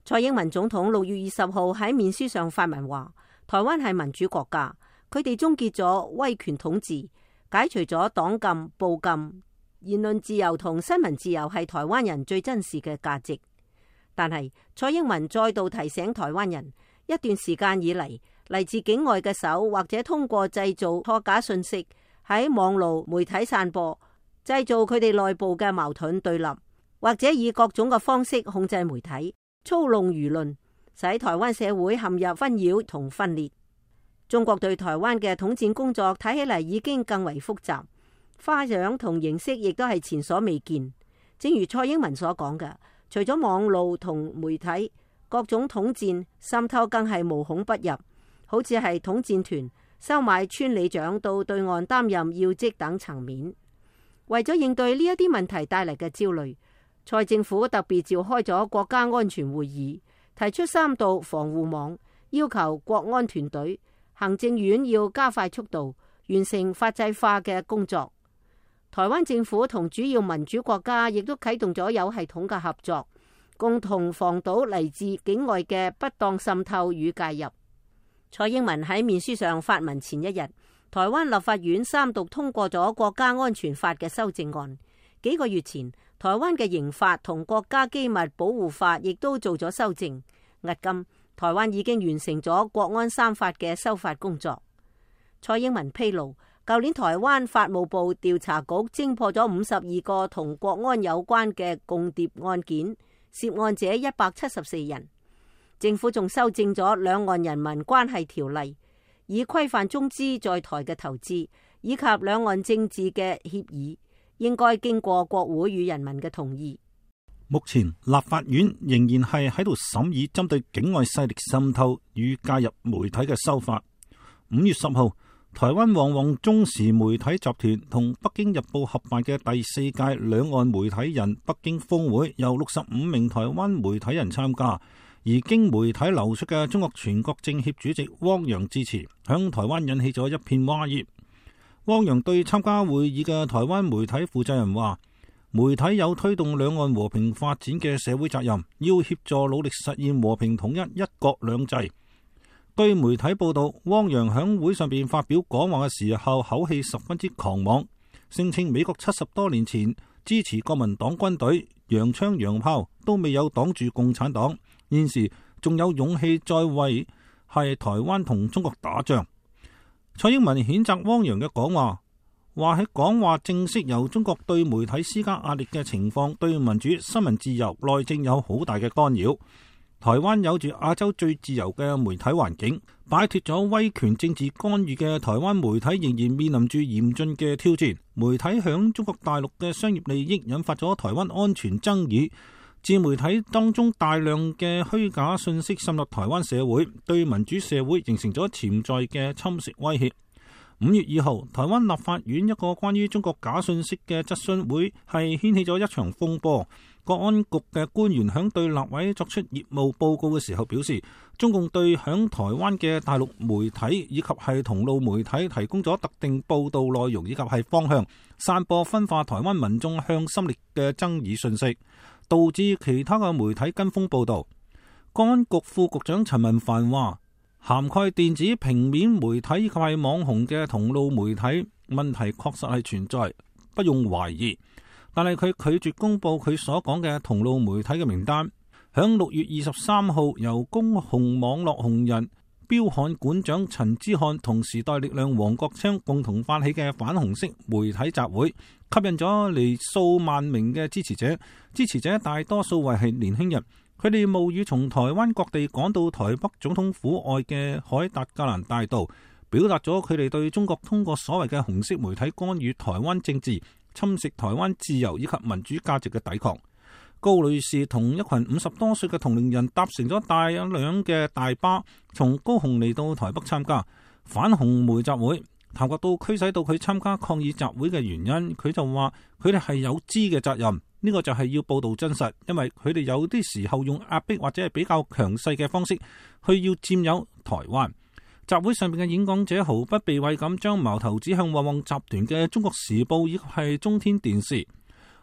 蔡英文總統6月20號喺面書上發文話，台灣係民主國家，佢哋終結咗威權統治，解除咗黨禁、報禁，言論自由同新聞自由係台灣人最珍視嘅價值。但係蔡英文再度提醒台灣人，一段時間以嚟，嚟自境外嘅手或者通過製造錯假信息喺網絡媒體散播，製造佢哋內部嘅矛盾對立，或者以各種嘅方式控制媒體，操弄輿論，使台灣社會陷入紛擾同分裂。中國對台灣嘅統戰工作睇起嚟已經更為複雜，花樣同形式亦都係前所未見。正如蔡英文所講嘅，除咗網路同媒體，各種統戰滲透更係無孔不入，好似係統戰團收買村里長到對岸擔任要職等層面。為咗應對呢一啲問題帶嚟嘅焦慮，蔡政府特別召開咗國家安全會議，提出3道防護網，要求國安團隊、行政院要加快速度完成法制化嘅工作。台灣政府同主要民主國家亦都啟動咗有系統嘅合作，共同防堵嚟自境外嘅不當滲透與介入。蔡英文喺面書上發文前一日，台灣立法院3讀通過咗國家安全法嘅修正案。幾個月前，台灣嘅刑法同國家機密保護法亦都做咗修正。迄今，台灣已經完成咗國安3法嘅修法工作。蔡英文披露，舊年台灣法務部調查局偵破咗52個同國安有關嘅共諜案件，涉案者174人。政府仲修正咗兩岸人民關係條例，以規範中資在台嘅投資，以及兩岸政治嘅協議，應該經過國會與人民嘅同意。 目前立法院仍然係喺度審議針對境外勢力滲透與介入媒體嘅修法。5月10號，台灣旺旺中時媒體集團同北京日報合辦嘅第4屆兩岸媒體人北京峰會，由65名台灣媒體人參加，而經媒體流出嘅中國全國政協主席汪洋致辭，響台灣引起咗一片譁熱。汪洋對參加會議嘅台灣媒體負責人話，媒體有推動兩岸和平發展嘅社會責任，要協助努力實現和平統一、一國兩制。據媒體報道，汪洋響會上邊發表講話嘅時候，口氣十分之狂妄，聲稱美國70多年前支持國民黨軍隊，洋槍洋炮都未有擋住共產黨，現時仲有勇氣再為係台灣同中國打仗。蔡英文譴責汪洋嘅講話，話喺講話正式由中國對媒體施加壓力嘅情況，對民主、新聞自由、內政有好大嘅干擾。台灣有住亞洲最自由嘅媒體環境，擺脫咗威權政治干預嘅台灣媒體仍然面臨住嚴峻嘅挑戰。媒體響中國大陸嘅商業利益引發咗台灣安全爭議，自媒體當中大量嘅虛假信息滲入台灣社會，對民主社會形成咗潛在嘅侵蝕威脅。5月2號，台灣立法院一個關於中國假信息嘅質詢會係掀起咗一場風波。國安局嘅官員響對立委作出業務報告嘅時候表示，中共對響台灣嘅大陸媒體以及係同路媒體提供咗特定報道內容以及係方向，散播分化台灣民眾向心力嘅爭議信息，導致其他嘅媒體跟風報道。國安局副局長陳文帆話，涵蓋電子平面媒體以及係網紅嘅同路媒體問題確實係存在，不用懷疑。但係佢拒絕公布佢所講嘅同路媒體嘅名單。響6月23號，由公紅網絡紅人標刊館長陳之漢同時代力量黃國昌共同發起嘅反紅色媒體集會，吸引咗嚟數萬名嘅支持者。支持者大多數為係年輕人，佢哋冒雨從台灣各地趕到台北總統府外嘅凱達格蘭大道，表達咗佢哋對中國通過所謂嘅紅色媒體干預台灣政治、侵蝕台灣自由以及民主價值嘅抵抗。高女士同一群50多歲嘅同齡人搭乘咗大量嘅大巴，從高雄嚟到台北參加反紅媒集會。談及到驅使到佢參加抗議集會嘅原因，佢就話佢哋係有知嘅責任，呢個就係要報道真實，因為佢哋有啲時候用壓迫或者係比較強勢嘅方式去要佔有台灣。集會上面嘅演講者毫不避諱咁將矛頭指向旺旺集團嘅中國時報以及係中天電視。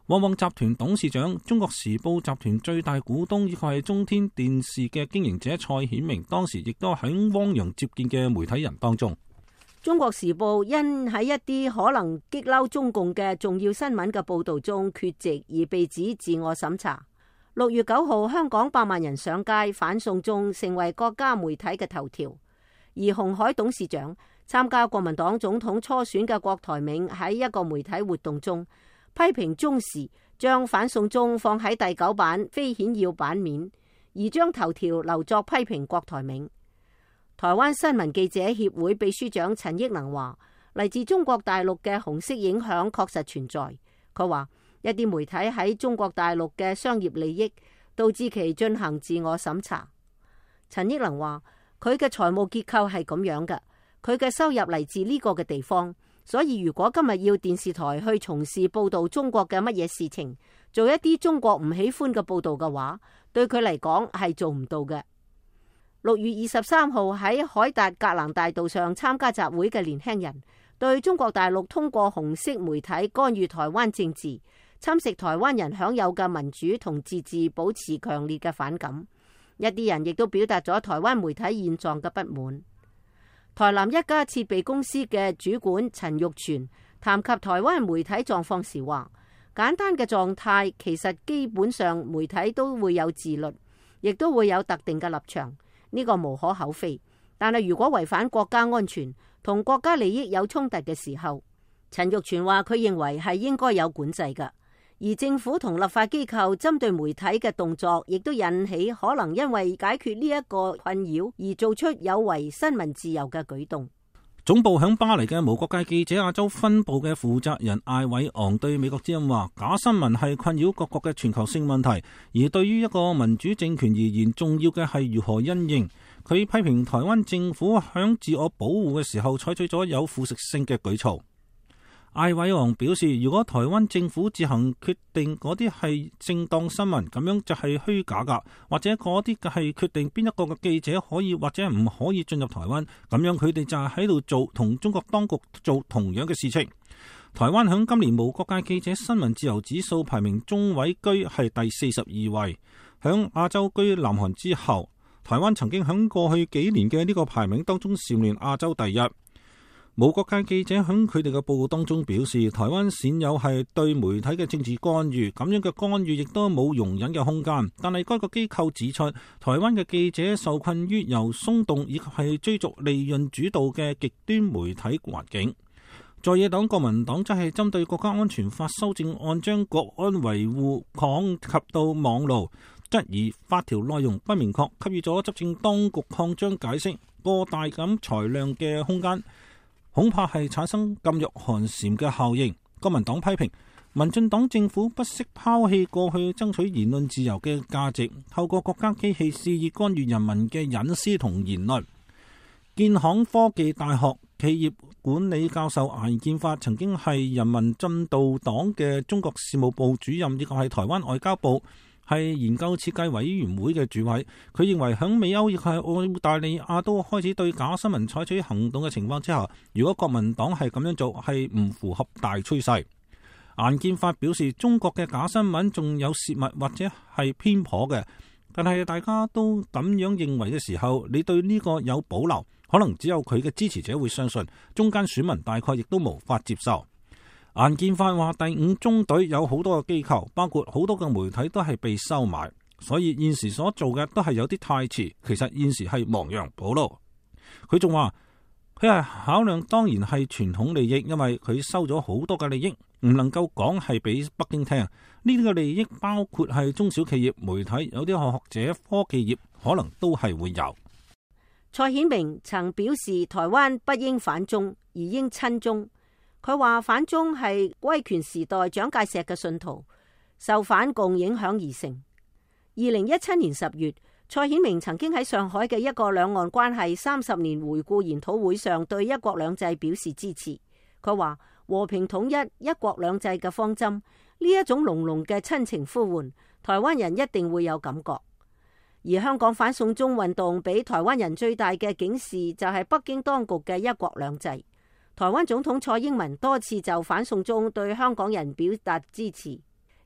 旺旺集團董事長、中國時報集團最大股東以及係中天電視嘅經營者蔡顯明，當時亦都喺汪洋接見嘅媒體人當中。 中國時報因喺一啲可能激嬲中共嘅重要新聞嘅報導中缺席而被指自我審查。6月9號，香港100萬人上街反送中，成為國家媒體嘅頭條。而鴻海董事長參加國民黨總統初選嘅郭台銘喺一個媒體活動中，批評中時將反送中放喺第9版非顯要版面，而將頭條留作批評郭台銘。台灣新聞記者協會秘書長陳益能話，嚟自中國大陸嘅紅色影響確實存在。佢話一啲媒體喺中國大陸嘅商業利益導致其進行自我審查。陳益能話，佢嘅財務結構係咁樣嘅，佢嘅收入嚟自呢個嘅地方。所以如果今日要電視台去從事報道中國嘅乜嘢事情，做一啲中國唔喜歡嘅報道嘅話，對佢嚟講係做唔到嘅。6月23號喺凱達格蘭大道上參加集會嘅年輕人，對中國大陸通過紅色媒體干預台灣政治、侵蝕台灣人享有嘅民主同自治保持強烈嘅反感。一啲人亦都表達咗台灣媒體現狀嘅不滿。台南一家設備公司嘅主管陳玉泉談及台灣媒體狀況時話，簡單嘅狀態其實基本上媒體都會有自律，亦都會有特定嘅立場，呢個無可厚非。但係如果違反國家安全同國家利益有衝突嘅時候，陳玉泉話佢認為係應該有管制㗎。而政府同立法機構針對媒體嘅動作，亦都引起可能因為解決呢一個困擾而做出有違新聞自由嘅舉動。 總部響巴黎嘅無國界記者亞洲分部嘅負責人艾偉昂對美國之音話，假新聞係困擾各國嘅全球性問題，而對於一個民主政權而言，重要嘅係如何因應。佢批評台灣政府響自我保護嘅時候採取咗有腐蝕性嘅舉措。艾偉昂表示，如果台灣政府自行決定嗰啲係正當新聞，咁樣就係虛假噶，或者嗰啲係決定邊一個嘅記者可以或者唔可以進入台灣，咁樣佢哋就係喺度做同中國當局做同樣嘅事情。台灣響今年無國界記者新聞自由指數排名中位居係第42位，響亞洲居南韓之後，台灣曾經響過去幾年嘅呢個排名當中蟬聯亞洲第一。無國界記者喺佢哋嘅報告當中表示，台灣鮮有係對媒體嘅政治干預，咁樣嘅干預亦都冇容忍嘅空間。但係該個機構指出，台灣嘅記者受困於由鬆動以及係追逐利潤主導嘅極端媒體環境。在野黨國民黨則係針對國家安全法修正案，將國安維護擴及到網路，質疑法條內容不明確，給予咗執政當局擴張解釋過大咁裁量嘅空間，恐怕係產生噤若寒蟬嘅效應。國民黨批評民進黨政府不惜拋棄過去爭取言論自由嘅價值，透過國家機器肆意干預人民嘅隱私同言論。建行科技大學企業管理教授顏建發曾經係人民進步黨嘅中國事務部主任，亦係台灣外交部係研究設計委員會嘅主委。佢認為響美歐亦係澳大利亞都開始對假新聞採取行動嘅情況之下，如果國民黨係咁樣做，係唔符合大趨勢。顏建發表示，中國嘅假新聞仲有洩密或者係偏頗嘅，但係大家都咁樣認為嘅時候，你對呢個有保留，可能只有佢嘅支持者會相信，中間選民大概亦都無法接受。顏建發話，第五中隊有好多個機構，包括好多個媒體都係被收買，所以現時所做嘅都係有啲太遲，其實現時係亡羊補牢。佢仲話，佢係考量當然係傳統利益，因為佢收咗好多嘅利益，唔能夠講係俾北京聽。呢啲嘅利益包括係中小企業、媒體，有啲學者、科技業可能都係會有。 蔡顯明曾表示，台灣不應反中，而應親中。佢話反中係威權時代蔣介石嘅信徒，受反共影響而成。2017年10月，蔡顯明曾經喺上海嘅一個兩岸關係30年回顧研討會上對一國兩制表示支持。佢話和平統一、一國兩制嘅方針，呢一種濃濃嘅親情呼喚，台灣人一定會有感覺。而香港反送中運動俾台灣人最大嘅警示就係北京當局嘅一國兩制。台灣總統蔡英文多次就反送中對香港人表達支持，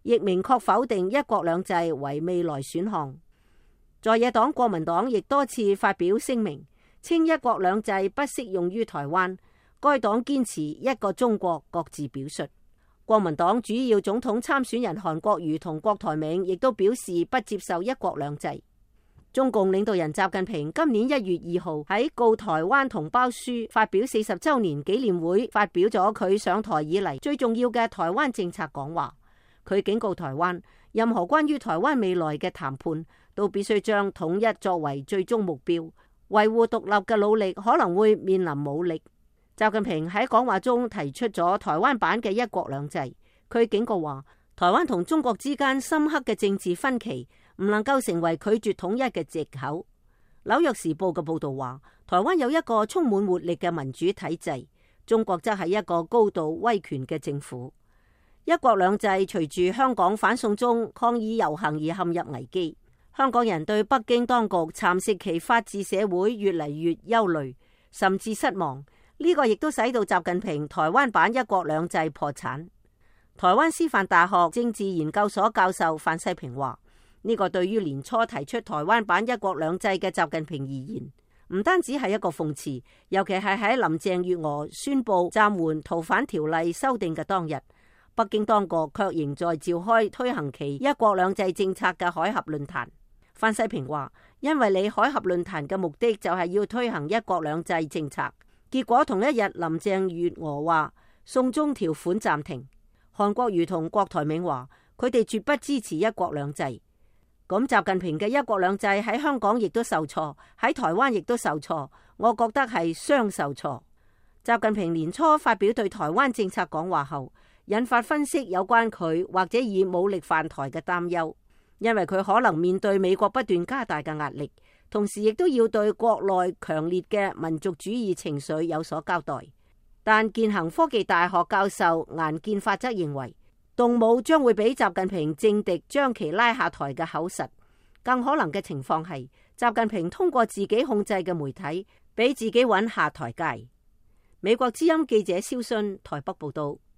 亦明確否定一國兩制為未來選項。在野黨國民黨亦多次發表聲明，稱一國兩制不適用於台灣。該黨堅持一個中國各自表述。國民黨主要總統參選人韓國瑜同郭台銘亦都表示不接受一國兩制。中共領導人習近平今年1月2號喺告台灣同胞書發表40週年紀念會，發表咗佢上台以嚟最重要嘅台灣政策講話。佢警告台灣，任何關於台灣未來嘅談判都必須將統一作為最終目標，維護獨立嘅努力可能會面臨武力。習近平喺講話中提出咗台灣版嘅一國兩制。佢警告話，台灣同中國之間深刻嘅政治分歧唔能夠成為拒絕統一嘅藉口。紐約時報嘅報道話，台灣有一個充滿活力嘅民主體制，中國則係一個高度威權嘅政府。一國兩制隨住香港反送中抗議遊行而陷入危機，香港人對北京當局蠶食其法治社會越嚟越憂慮，甚至失望。呢個亦都使到習近平台灣版一國兩制破產。台灣師範大學政治研究所教授范世平話，呢個對於年初提出台灣版一國兩制嘅習近平而言，唔單止係一個諷刺，尤其係喺林鄭月娥宣布暫緩逃犯條例修訂嘅當日，北京當局卻仍在召開推行其一國兩制政策嘅海峽論壇。范世平話，因為你海峽論壇嘅目的就係要推行一國兩制政策。結果同一日，林鄭月娥話送中條款暫停。韓國瑜同郭台銘話佢哋絕不支持一國兩制。咁習近平嘅一國兩制喺香港亦都受挫，喺台灣亦都受挫，我覺得係雙受挫。習近平年初發表對台灣政策講話後，引發分析有關佢或者以武力犯台嘅擔憂，因為佢可能面對美國不斷加大嘅壓力。同時亦都要對國內強烈嘅民族主義情緒有所交代。但建行科技大學教授顏建發則認為，動武將會比習近平政敵將其拉下台嘅口實。更可能嘅情況係，習近平通過自己控制嘅媒體，俾自己揾下台階。美國之音記者蕭信台北報道。